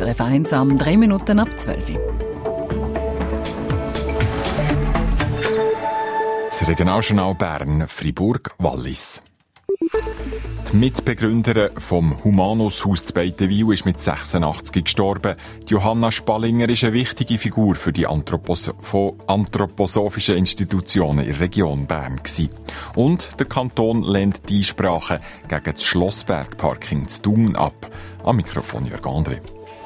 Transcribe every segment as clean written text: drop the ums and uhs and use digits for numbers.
SRF 1 am 3 Minuten ab 12 Uhr. Das Regionaljournal Bern, Fribourg, Wallis. Die Mitbegründerin vom Humanus-Haus zu Beitenwil ist mit 86 gestorben. Johanna Spallinger ist eine wichtige Figur für die anthroposophischen Institutionen in der Region Bern gewesen. Und der Kanton lehnt die Einsprache gegen das Schlossbergparking zu Thun ab. Am Mikrofon Jörg André.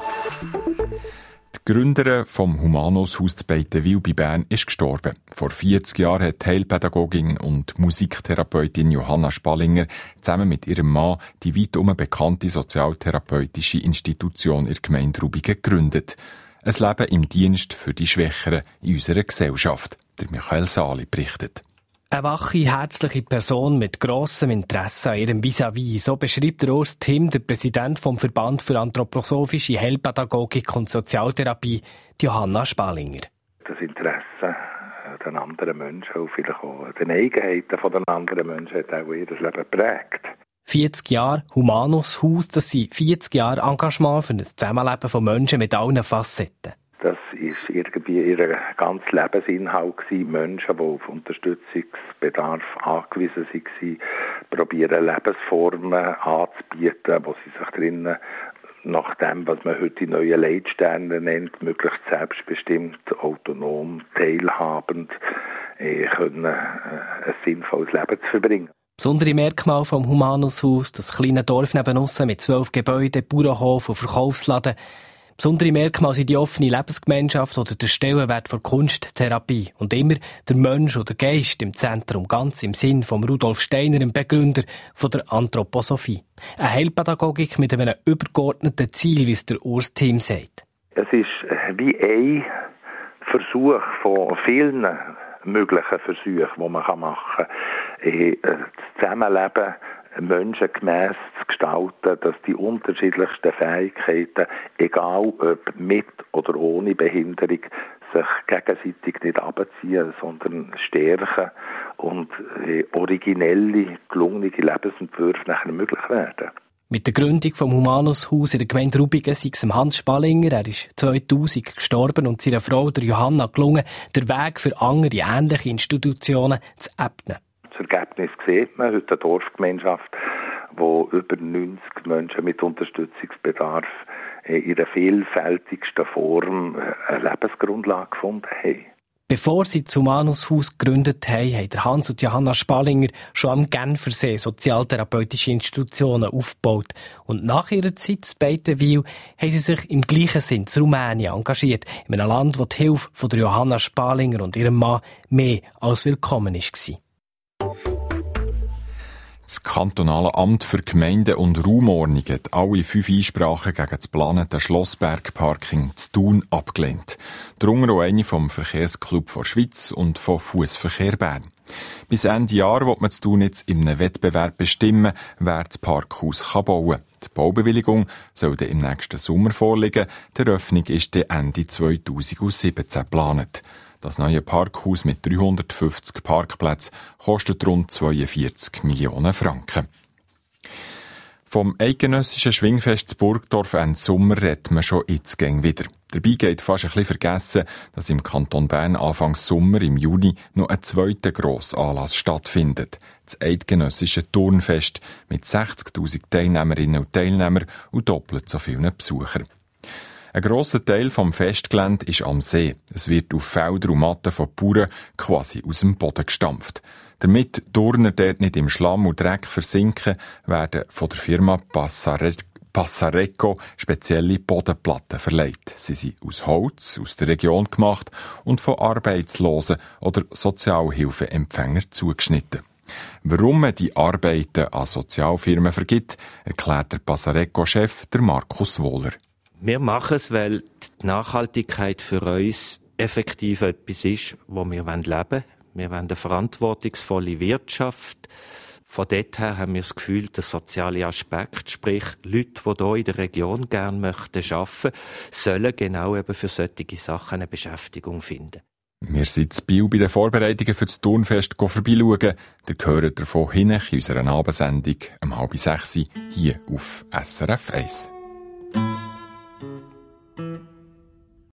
Die Gründerin vom Humanus-Haus zu Beitenwil bei Bern ist gestorben. Vor 40 Jahren hat die Heilpädagogin und Musiktherapeutin Johanna Spallinger zusammen mit ihrem Mann die weitum bekannte sozialtherapeutische Institution in der Gemeinde Rubigen gegründet. Ein Leben im Dienst für die Schwächeren in unserer Gesellschaft. Der Michael Sali berichtet. Eine wache, herzliche Person mit grossem Interesse an ihrem Vis-à-vis. So beschreibt Urs Timm, der Präsident vom Verband für anthroposophische Heilpädagogik und Sozialtherapie, Johanna Spallinger. Das Interesse an den anderen Menschen und vielleicht auch den Eigenheiten von den anderen Menschen hat auch ihr Leben geprägt. 40 Jahre Humanus-Haus, das sind 40 Jahre Engagement für ein Zusammenleben von Menschen mit allen Facetten. Das war irgendwie ihr ganzer Lebensinhalt gewesen. Menschen, die auf Unterstützungsbedarf angewiesen waren, probieren Lebensformen anzubieten, wo sie sich drinnen nach dem, was man heute die neuen Leitsterne nennt, möglichst selbstbestimmt, autonom, teilhabend, können ein sinnvolles Leben zu verbringen. Besondere Merkmal vom Humanus-Haus, das kleine Dorf neben uns mit 12 Gebäuden, Bauernhof und Verkaufsladen. Besondere Merkmale sind die offene Lebensgemeinschaft oder der Stellenwert der Kunsttherapie und immer der Mensch oder Geist im Zentrum, ganz im Sinn von Rudolf Steiner, dem Begründer von der Anthroposophie. Eine Heilpädagogik mit einem übergeordneten Ziel, wie es der Urs Timm sagt. Es ist wie ein Versuch von vielen möglichen Versuchen, die man machen kann, das Zusammenleben menschengemäss zu gestalten, dass die unterschiedlichsten Fähigkeiten, egal ob mit oder ohne Behinderung, sich gegenseitig nicht abziehen, sondern stärken und originelle, gelungene Lebensentwürfe nachher möglich werden. Mit der Gründung vom Humanus-Haus in der Gemeinde Rubigen sei es Hans Spallinger, er ist 2000 gestorben, und seiner Frau, der Johanna, gelungen, den Weg für andere ähnliche Institutionen zu ebnen. Das Ergebnis sieht man heute eine Dorfgemeinschaft, wo über 90 Menschen mit Unterstützungsbedarf in ihrer vielfältigsten Form eine Lebensgrundlage gefunden haben. Bevor sie das Humanus-Haus gegründet haben, haben Hans und Johanna Spallinger schon am Genfersee sozialtherapeutische Institutionen aufgebaut. Und nach ihrer Zeit in Beitenwil haben sie sich im gleichen Sinn zu Rumänien engagiert, in einem Land, wo die Hilfe von der Johanna Spallinger und ihrem Mann mehr als willkommen war. Das kantonale Amt für Gemeinden und Raumordnung hat alle 5 Einsprachen gegen das geplante Schlossbergparking zu Thun abgelehnt. Darunter auch eine vom Verkehrsclub der Schweiz und von Fussverkehr Bern. Bis Ende Jahr will man zu Thun jetzt in einem Wettbewerb bestimmen, wer das Parkhaus bauen kann. Die Baubewilligung soll dann im nächsten Sommer vorliegen. Die Eröffnung ist dann Ende 2017 geplant. Das neue Parkhaus mit 350 Parkplätzen kostet rund 42 Millionen Franken. Vom eidgenössischen Schwingfest zu Burgdorf Ende Sommer redet man schon jetzt wieder. Dabei geht fast ein bisschen vergessen, dass im Kanton Bern Anfang Sommer im Juni noch ein zweiter grosser Anlass stattfindet. Das eidgenössische Turnfest mit 60'000 Teilnehmerinnen und Teilnehmern und doppelt so vielen Besuchern. Ein grosser Teil vom Festgelände ist am See. Es wird auf Felder und Matten von Bauern quasi aus dem Boden gestampft. Damit Turner dort nicht im Schlamm und Dreck versinken, werden von der Firma Passareco spezielle Bodenplatten verleiht. Sie sind aus Holz, aus der Region gemacht und von Arbeitslosen oder Sozialhilfeempfängern zugeschnitten. Warum man die Arbeiten an Sozialfirmen vergibt, erklärt der Passareco-Chef, der Markus Wohler. Wir machen es, weil die Nachhaltigkeit für uns effektiv etwas ist, wo wir leben wollen. Wir wollen eine verantwortungsvolle Wirtschaft. Von dort her haben wir das Gefühl, der soziale Aspekt, sprich Leute, die hier in der Region gerne arbeiten möchten, sollen genau eben für solche Sachen eine Beschäftigung finden. Wir sind in Biel bei den Vorbereitungen für das Turnfest vorbeischauen. Ihr hört davon hin in unserer Abendsendung um 5:30 hier auf SRF 1. wollen.